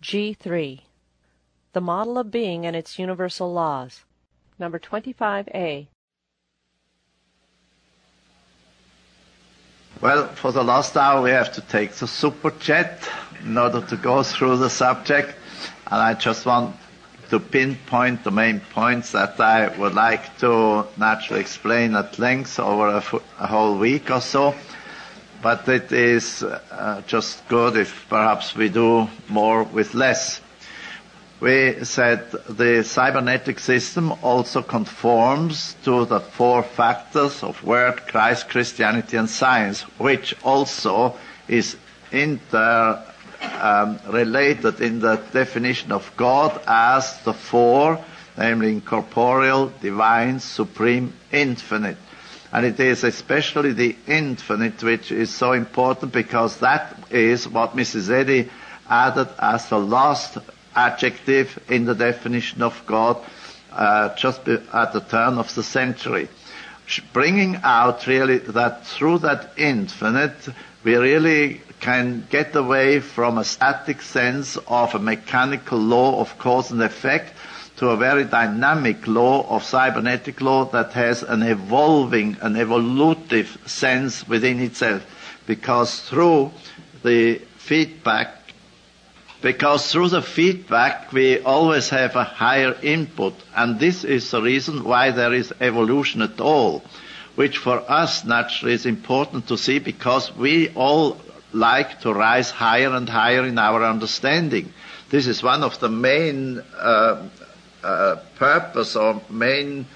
G3. The Model of Being and its Universal Laws. Number 25A. Well, for the last hour we have to take the super chat in order to go through the subject, and I just want to pinpoint the main points that I would like to naturally explain at length over a whole week or so. But it is just good if perhaps we do more with less. We said the cybernetic system also conforms to the four factors of Word, Christ, Christianity, and science, which also is related in the definition of God as the four, namely incorporeal, divine, supreme, infinite. And it is especially the infinite which is so important, because that is what Mrs. Eddy added as the last adjective in the definition of God just at the turn of the century, bringing out really that through that infinite we really can get away from a static sense of a mechanical law of cause and effect to a very dynamic law of cybernetic law that has an evolving, an evolutive sense within itself, because through the feedback we always have a higher input, and this is the reason why there is evolution at all, which for us naturally is important to see, because we all like to rise higher and higher in our understanding. This is one of the main purpose or main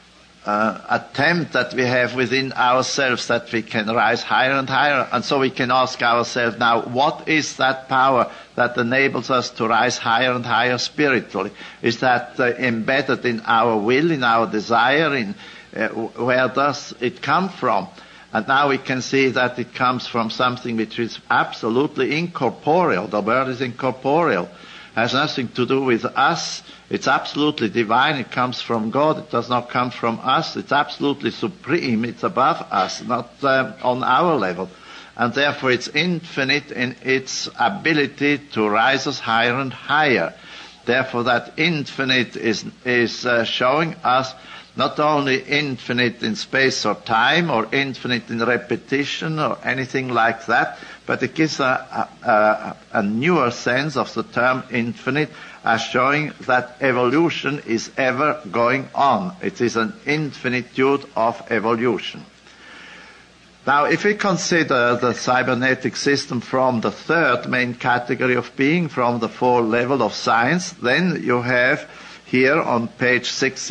attempt that we have within ourselves, that we can rise higher and higher. And so we can ask ourselves now, what is that power that enables us to rise higher and higher spiritually? Is that embedded in our will, in our desire? Where does it come from? And now we can see that it comes from something which is absolutely incorporeal. The word is incorporeal. It has nothing to do with us. It's absolutely divine. It comes from God. It does not come from us. It's absolutely supreme. It's above us, not on our level. And therefore it's infinite in its ability to rise us higher and higher. Therefore that infinite is showing us not only infinite in space or time, or infinite in repetition, or anything like that, but it gives a newer sense of the term infinite, as showing that evolution is ever going on. It is an infinitude of evolution. Now, if we consider the cybernetic system from the third main category of being, from the four level of science, then you have here on page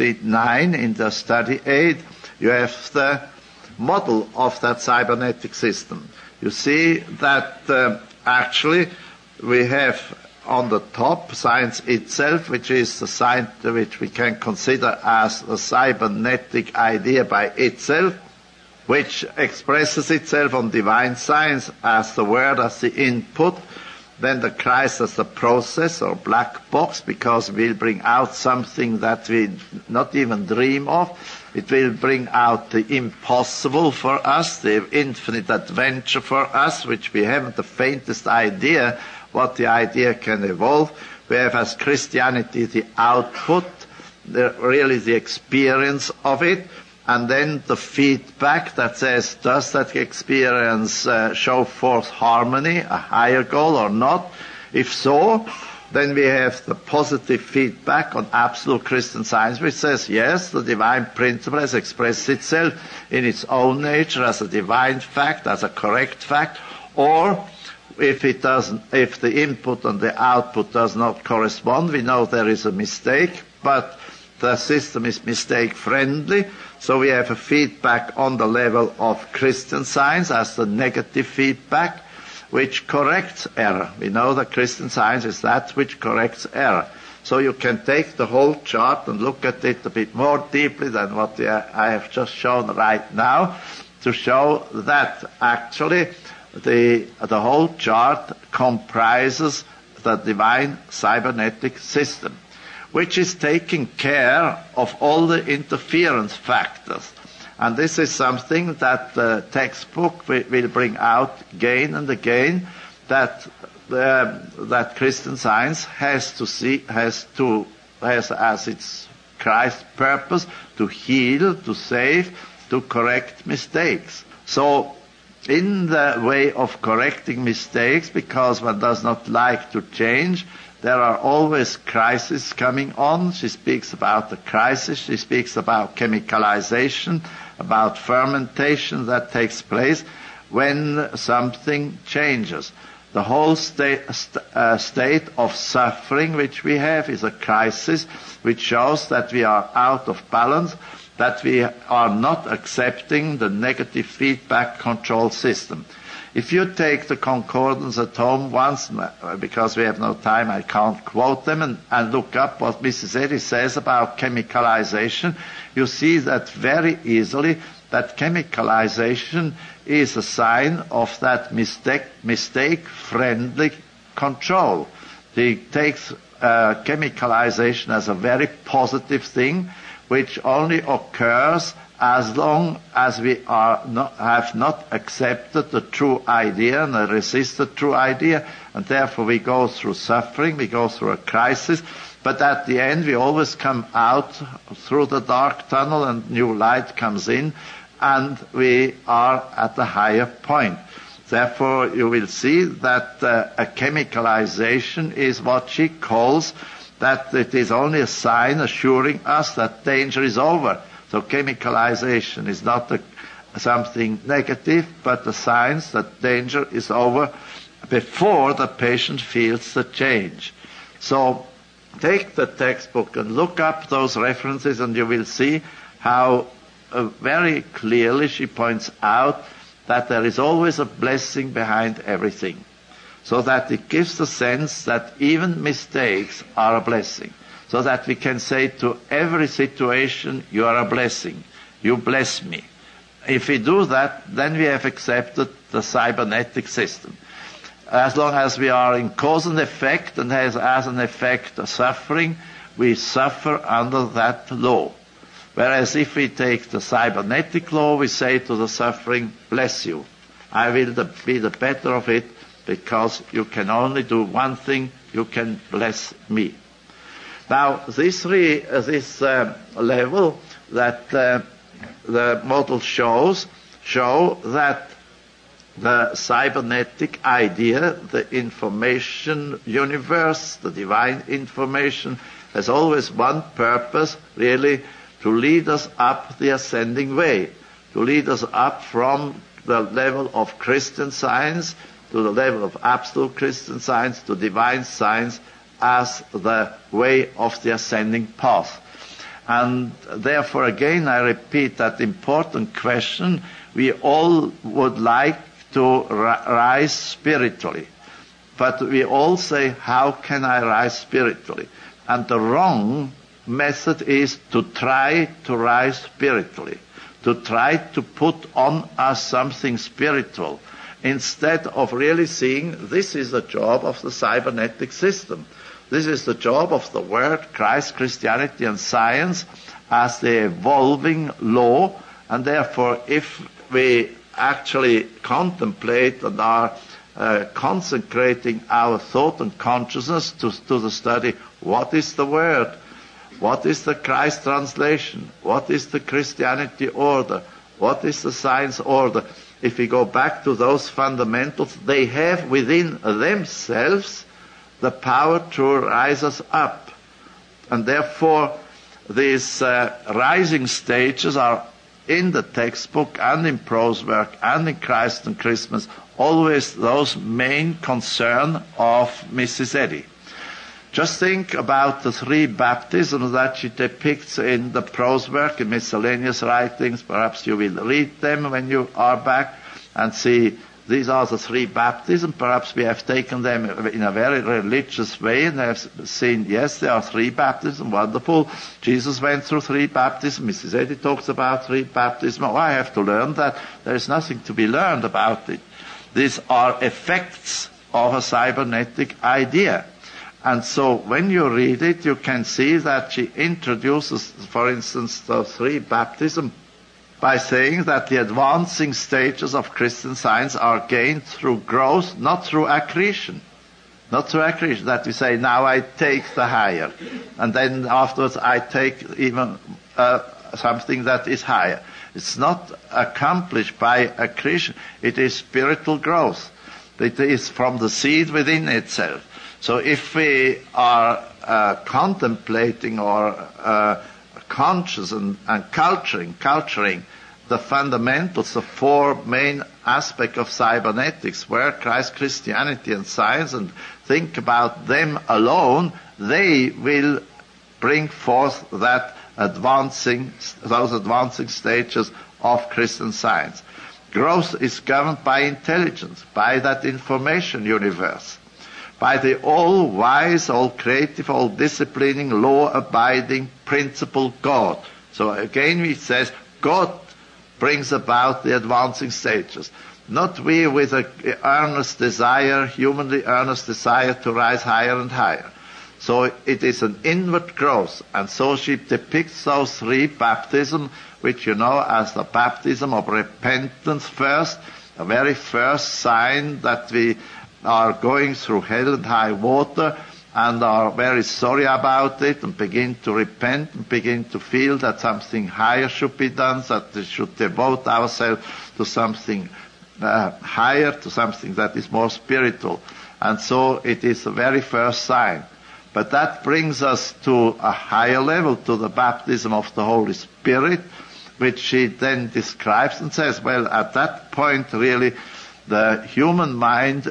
69 in the study aid, you have the model of that cybernetic system. You see that actually we have on the top science itself, which is the science which we can consider as a cybernetic idea by itself, which expresses itself on divine science as the word, as the input, then the Christ as the process or black box, because it will bring out something that we not even dream of. It will bring out the impossible for us, the infinite adventure for us, which we haven't the faintest idea what the idea can evolve. We have as Christianity the output, really the experience of it, and then the feedback that says, does that experience show forth harmony, a higher goal or not? If so, then we have the positive feedback on absolute Christian science, which says, yes, the divine principle has expressed itself in its own nature as a divine fact, as a correct fact, or if it doesn't, if the input and the output does not correspond, we know there is a mistake, but the system is mistake-friendly, so we have a feedback on the level of Christian science as the negative feedback, which corrects error. We know that Christian science is that which corrects error. So you can take the whole chart and look at it a bit more deeply than what I have just shown right now, to show that actually the whole chart comprises the divine cybernetic system, which is taking care of all the interference factors. And this is something that the textbook will bring out again and again, that that Christian Science has as its Christ's purpose to heal, to save, to correct mistakes. So, in the way of correcting mistakes, because one does not like to change, there are always crises coming on. She speaks about the crisis. She speaks about chemicalization, about fermentation that takes place when something changes. The whole state of suffering which we have is a crisis which shows that we are out of balance, that we are not accepting the negative feedback control system. If you take the concordance at home once, because we have no time, I can't quote them, and look up what Mrs. Eddy says about chemicalization, you see that very easily that chemicalization is a sign of that mistake-friendly control. It takes chemicalization as a very positive thing, which only occurs as long as we have not accepted the true idea and resist the true idea, and therefore we go through suffering, we go through a crisis, but at the end we always come out through the dark tunnel and new light comes in, and we are at a higher point. Therefore, you will see that a chemicalization is what she calls that it is only a sign assuring us that danger is over. So chemicalization is not something negative, but a sign that danger is over before the patient feels the change. So take the textbook and look up those references, and you will see how very clearly she points out that there is always a blessing behind everything, so that it gives the sense that even mistakes are a blessing, so that we can say to every situation, you are a blessing, you bless me. If we do that, then we have accepted the cybernetic system. As long as we are in cause and effect, and has as an effect a suffering, we suffer under that law. Whereas if we take the cybernetic law, we say to the suffering, bless you. I will be the better of it, because you can only do one thing, you can bless me. Now, this level that the model show that the cybernetic idea, the information universe, the divine information, has always one purpose, really, to lead us up the ascending way, to lead us up from the level of Christian Science to the level of absolute Christian Science to divine science as the way of the ascending path. And therefore, again, I repeat that important question. We all would like to rise spiritually. But we all say, how can I rise spiritually? And the wrong method is to try to rise spiritually, to try to put on us something spiritual, instead of really seeing this is the job of the cybernetic system. This is the job of the Word, Christ, Christianity, and science as the evolving law, and therefore if we actually contemplate and are consecrating our thought and consciousness to the study, what is the Word? What is the Christ translation? What is the Christianity order? What is the science order? If we go back to those fundamentals, they have within themselves the power to rise us up. And therefore, these rising stages are in the textbook and in prose work and in Christ and Christmas always those main concern of Mrs. Eddy. Just think about the three baptisms that she depicts in the prose work, in miscellaneous writings. Perhaps you will read them when you are back and see these are the three baptisms. Perhaps we have taken them in a very religious way and have seen, yes, there are three baptisms, wonderful. Jesus went through three baptisms. Mrs. Eddy talks about three baptisms. Oh, I have to learn that. There is nothing to be learned about it. These are effects of a cybernetic idea. And so when you read it, you can see that she introduces, for instance, the three baptisms by saying that the advancing stages of Christian Science are gained through growth, not through accretion. Not through accretion, that we say, now I take the higher, and then afterwards I take even something that is higher. It's not accomplished by accretion. It is spiritual growth. It is from the seed within itself. So if we are contemplating or conscious and culturing the fundamentals, the four main aspects of cybernetics, where Christ, Christianity, and science, and think about them alone, they will bring forth those advancing stages of Christian science. Growth is governed by intelligence, by that information universe, by the all-wise, all-creative, all-disciplining, law-abiding principle God. So again it says God brings about the advancing stages. Not we with an earnest desire, humanly earnest desire to rise higher and higher. So it is an inward growth, and so she depicts those three baptisms, which you know as the baptism of repentance first, the very first sign that we are going through hell and high water and are very sorry about it and begin to repent and begin to feel that something higher should be done, that we should devote ourselves to something higher, to something that is more spiritual. And so it is the very first sign. But that brings us to a higher level, to the baptism of the Holy Spirit, which she then describes and says, well, at that point really the human mind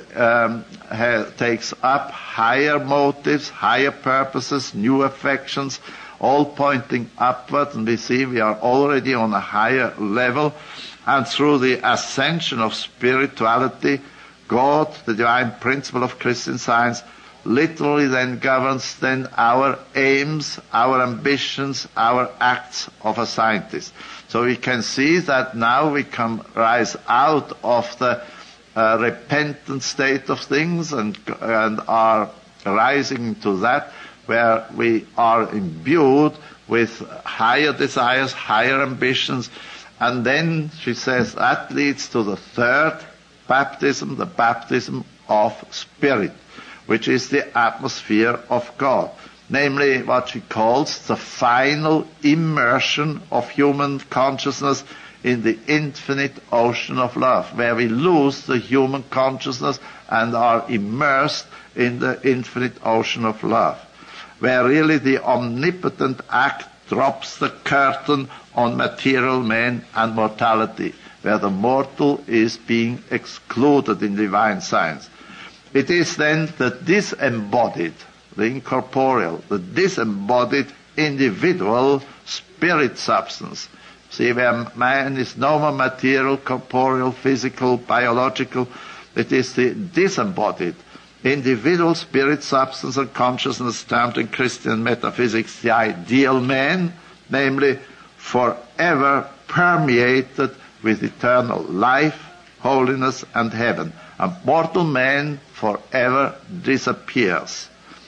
takes up higher motives, higher purposes, new affections, all pointing upward, and we see we are already on a higher level. And through the ascension of spirituality, God, the divine principle of Christian Science, literally then governs then our aims, our ambitions, our acts of a scientist. So we can see that now we can rise out of the repentant state of things and are rising to that where we are imbued with higher desires, higher ambitions. And then she says that leads to the third baptism, the baptism of spirit, which is the atmosphere of God, namely what she calls the final immersion of human consciousness in the infinite ocean of love, where we lose the human consciousness and are immersed in the infinite ocean of love, where really the omnipotent act drops the curtain on material man and mortality, where the mortal is being excluded in divine science. It is then the disembodied, the incorporeal, the disembodied individual spirit substance. See, where man is no more material, corporeal, physical, biological, it is the disembodied individual spirit substance and consciousness termed in Christian metaphysics the ideal man, namely forever permeated with eternal life, holiness, and heaven. And mortal man forever disappears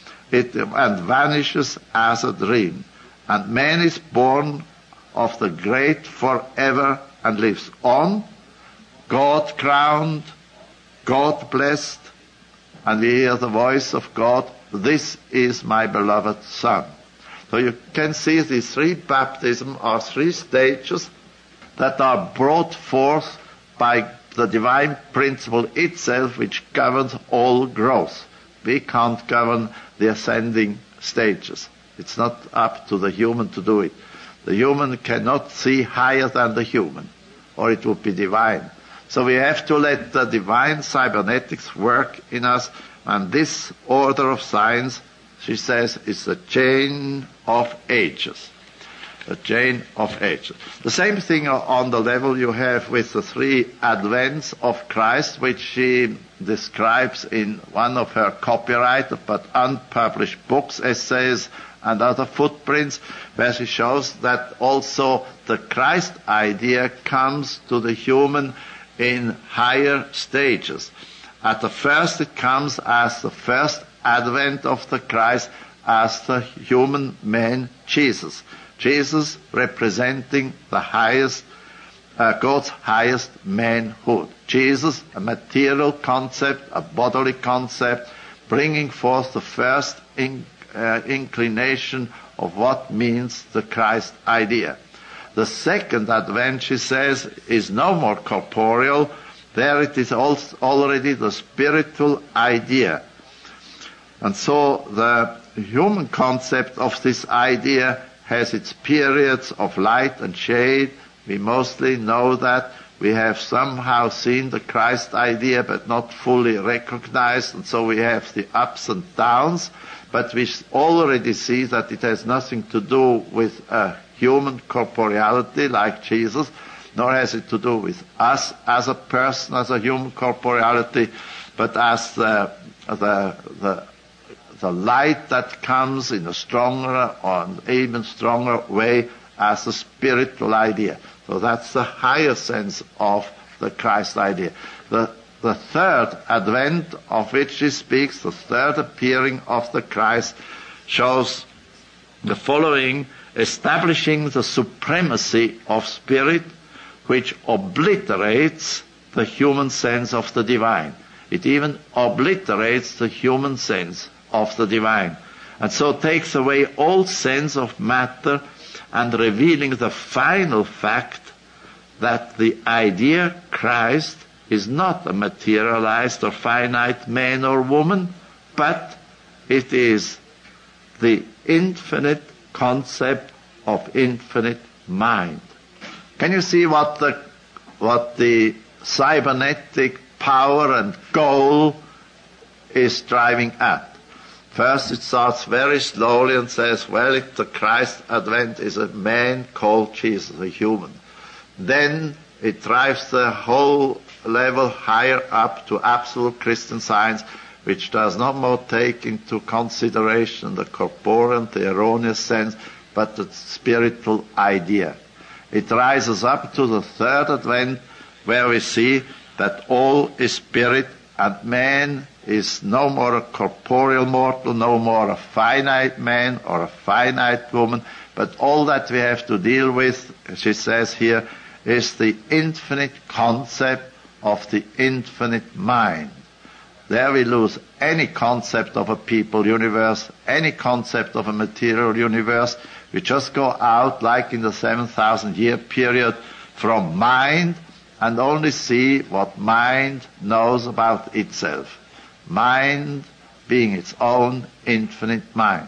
and vanishes as a dream. And man is born of the great forever and lives on, God crowned, God blessed, and we hear the voice of God, this is my beloved Son. So you can see these three baptisms are three stages that are brought forth by the divine principle itself, which governs all growth. We can't govern the ascending stages. It's not up to the human to do it. The human cannot see higher than the human, or it would be divine. So we have to let the divine cybernetics work in us, and this order of science, she says, is the chain of ages. The chain of ages. The same thing on the level you have with the three advents of Christ, which she describes in one of her copyrighted but unpublished books, essays, and other footprints, where she shows that also the Christ idea comes to the human in higher stages. At the first it comes as the first advent of the Christ, as the human man Jesus. Jesus representing the highest, God's highest manhood. Jesus, a material concept, a bodily concept, bringing forth the first inclination of what means the Christ idea. The second advent, she says, is no more corporeal. There it is already the spiritual idea. And so the human concept of this idea has its periods of light and shade. We mostly know that. We have somehow seen the Christ idea but not fully recognized, and so we have the ups and downs. But we already see that it has nothing to do with a human corporeality like Jesus, nor has it to do with us as a person, as a human corporeality, but as the light that comes in a stronger or an even stronger way as a spiritual idea. So that's the higher sense of the Christ idea. The third advent of which he speaks, the third appearing of the Christ, shows the following: establishing the supremacy of spirit, which obliterates the human sense of the divine. It even obliterates the human sense of the divine, and so takes away all sense of matter, and revealing the final fact that the idea Christ is not a materialized or finite man or woman, but it is the infinite concept of infinite mind. Can you see what the cybernetic power and goal is driving at? First it starts very slowly and says, well, the Christ advent is a man called Jesus, a human. Then it drives the whole level higher up to absolute Christian Science, which does not more take into consideration the corporeal, the erroneous sense, but the spiritual idea. It rises up to the third advent, where we see that all is spirit, and man is no more a corporeal mortal, no more a finite man or a finite woman, but all that we have to deal with, she says here, is the infinite concept of the infinite mind. There we lose any concept of a people universe, any concept of a material universe. We just go out, like in the 7,000-year period, from mind and only see what mind knows about itself. Mind being its own infinite mind.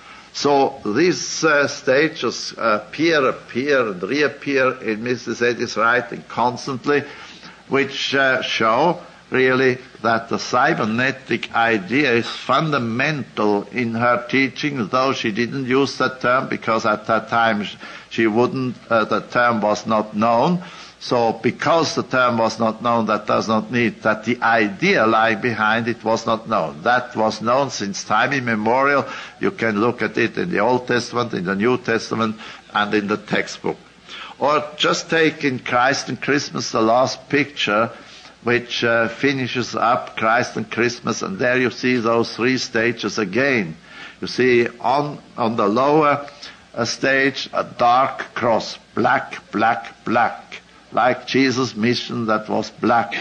So these stages appear and reappear in Mrs. Eddy's writing constantly, which show really that the cybernetic idea is fundamental in her teaching, though she didn't use that term because at that time she wouldn't, the term was not known. So because the term was not known, that does not mean that the idea lying behind it was not known. That was known since time immemorial. You can look at it in the Old Testament, in the New Testament, and in the textbook. Or just take in Christ and Christmas the last picture, which finishes up Christ and Christmas, and there you see those three stages again. You see on the lower stage a dark cross, black, black, black, like Jesus' mission that was black.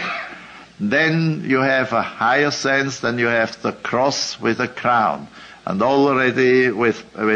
Then you have a higher sense, then you have the cross with a crown, and already with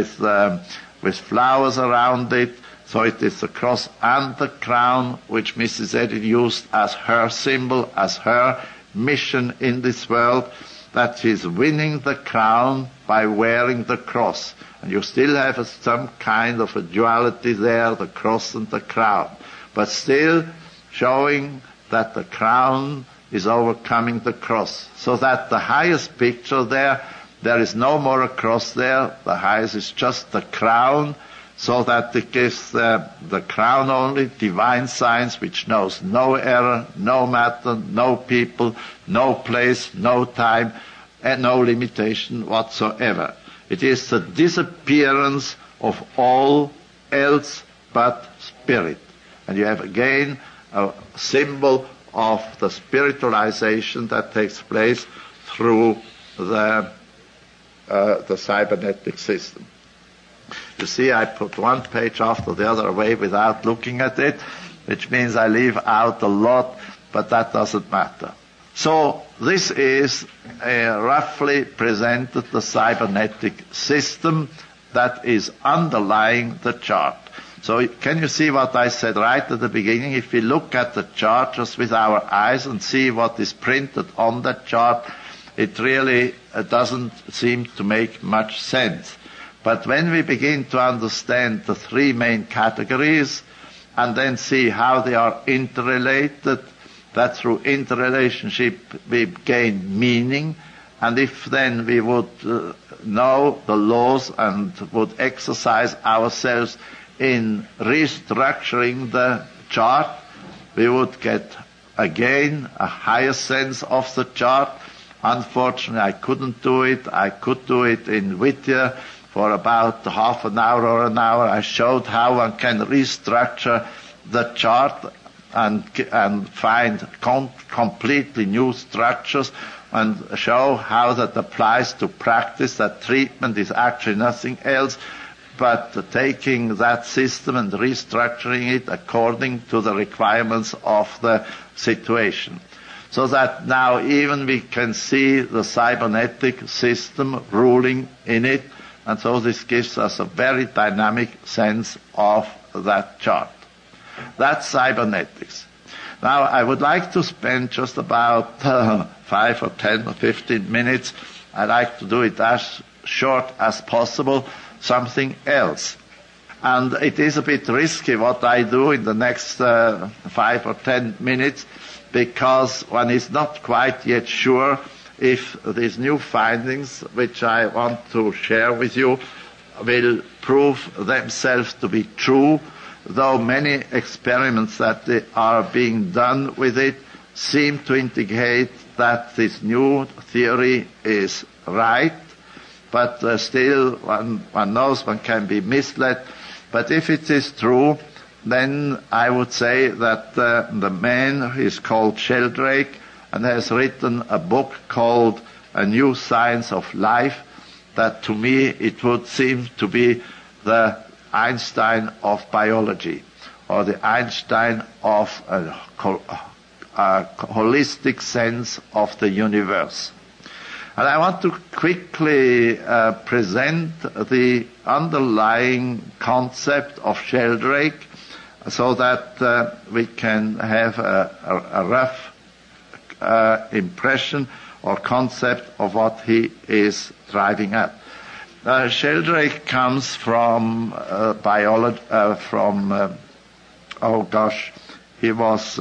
flowers around it. So it is the cross and the crown which Mrs. Eddy used as her symbol, as her mission in this world, that she's winning the crown by wearing the cross. And you still have some kind of a duality there, the cross and the crown, but still showing that the crown is overcoming the cross. So that the highest picture there is no more a cross there, the highest is just the crown, so that it gives the crown only, divine science, which knows no error, no matter, no people, no place, no time, and no limitation whatsoever. It is the disappearance of all else but spirit. And you have again a symbol of the spiritualization that takes place through the cybernetic system. You see, I put one page after the other away without looking at it, which means I leave out a lot, but that doesn't matter. So this is roughly presented the cybernetic system that is underlying the chart. So can you see what I said right at the beginning? If we look at the chart just with our eyes and see what is printed on that chart, it really doesn't seem to make much sense. But when we begin to understand the three main categories and then see how they are interrelated, that through interrelationship we gain meaning, and if then we would know the laws and would exercise ourselves in restructuring the chart, we would get again a higher sense of the chart. Unfortunately, I couldn't do it. I could do it in Whittier for about half an hour or an hour. I showed how one can restructure the chart and find completely new structures, and show how that applies to practice, that treatment is actually nothing else but taking that system and restructuring it according to the requirements of the situation. So that now even we can see the cybernetic system ruling in it, and so this gives us a very dynamic sense of that chart. That's cybernetics. Now I would like to spend just about 5 or 10 or 15 minutes. I like to do it as short as possible, something else. And it is a bit risky what I do in the next 5 or 10 minutes, because one is not quite yet sure if these new findings, which I want to share with you, will prove themselves to be true, though many experiments that are being done with it seem to indicate that this new theory is right. But still, one knows one can be misled. But if it is true, then I would say that the man is called Sheldrake and has written a book called A New Science of Life, that to me it would seem to be the Einstein of biology, or the Einstein of a holistic sense of the universe. And I want to quickly present the underlying concept of Sheldrake so that we can have a rough impression or concept of what he is driving at. Sheldrake comes from biology, he was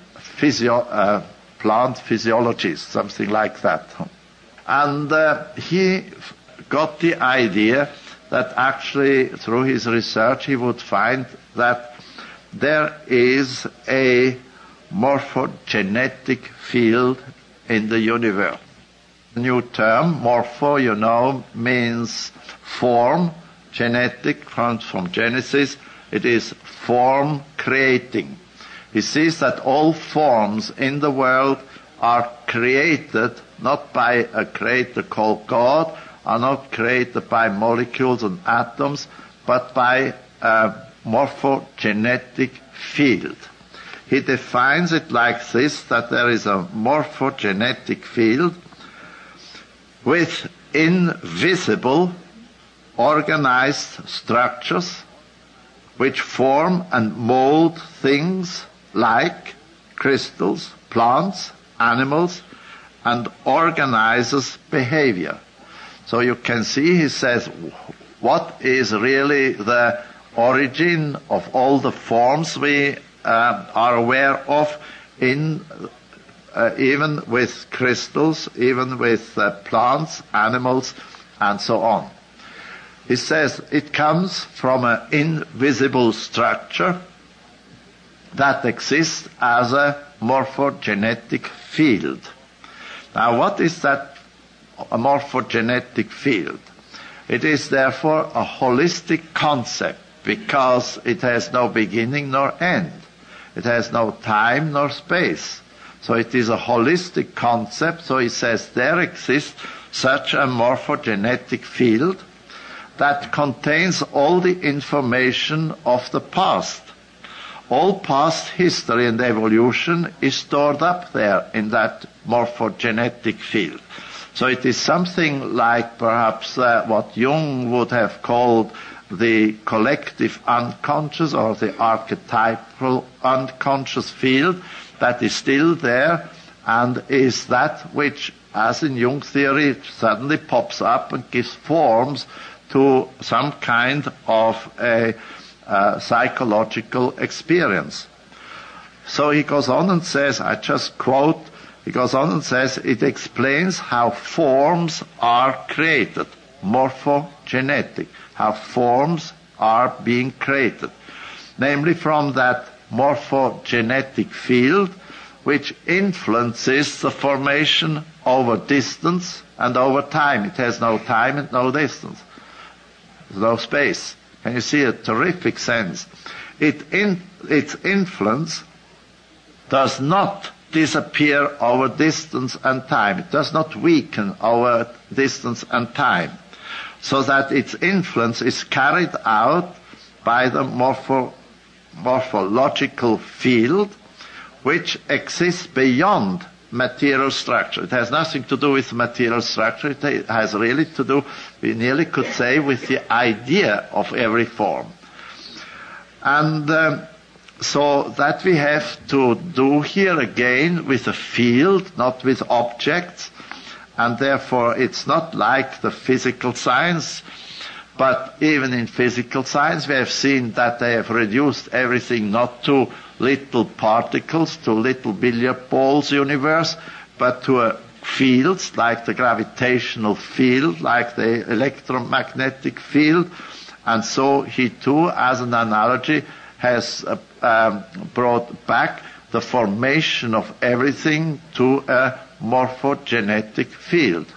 plant physiologist, something like that. And he got the idea that actually through his research he would find that there is a morphogenetic field in the universe. The new term, morpho, means form. Genetic comes from Genesis. It is form creating. He sees that all forms in the world are created not by a creator called God, are not created by molecules and atoms, but by a morphogenetic field. He defines it like this, that there is a morphogenetic field with invisible organized structures which form and mold things like crystals, plants, animals, and organizes behavior. So you can see, he says, what is really the origin of all the forms we are aware of, even with crystals, even with plants, animals, and so on. He says it comes from an invisible structure that exists as a morphogenetic field. Now, what is that morphogenetic field? It is therefore a holistic concept, because it has no beginning nor end. It has no time nor space. So it is a holistic concept. So he says there exists such a morphogenetic field that contains all the information of the past, all past history and evolution is stored up there in that morphogenetic field. So it is something like perhaps what Jung would have called the collective unconscious or the archetypal unconscious field that is still there and is that which, as in Jung theory, suddenly pops up and gives forms to some kind of a psychological experience. So he goes on and says, I just quote, he goes on and says, it explains how forms are created, morphogenetic, how forms are being created, namely from that morphogenetic field which influences the formation over distance and over time. It has no time and no distance. There's no space. Can you see a terrific sense? Its influence does not disappear over distance and time. It does not weaken over distance and time. So that its influence is carried out by the morphological field which exists beyond material structure. It has nothing to do with material structure. It has really to do, we nearly could say, with the idea of every form. And so that we have to do here again with a field, not with objects, and therefore it's not like the physical science, but even in physical science we have seen that they have reduced everything not to little particles, to little billiard balls universe, but to fields like the gravitational field, like the electromagnetic field. And so he too, as an analogy, has brought back the formation of everything to a morphogenetic field.